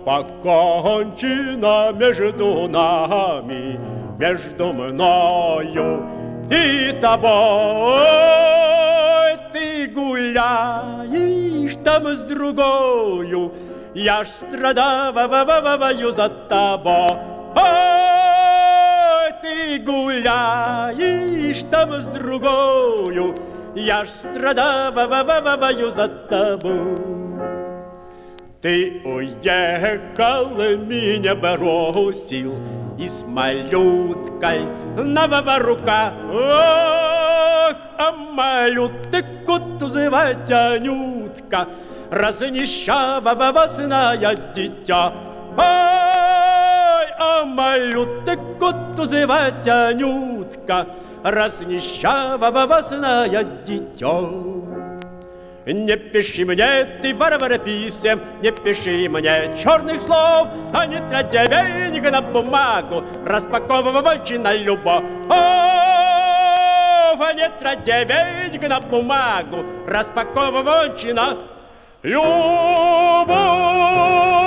покончено между нами, между мною и тобой. Ты гуляешь там с другою, я ж страдаю за тобой. Ты гуляешь там с другою, я ж страдаю за тобой. Ты уехал, меня бросил, и с малюткой на руках. Ох, а малютку звать Анютка, разнищавостное дитя. Ой, а малютку звать Анютка, разнищавостное дитя. Не пиши мне, ты, варвар, писем, не пиши мне черных слов, а не трать денег на бумагу, распаковывай на любовь. А не трать денег на бумагу, распаковывай на любовь.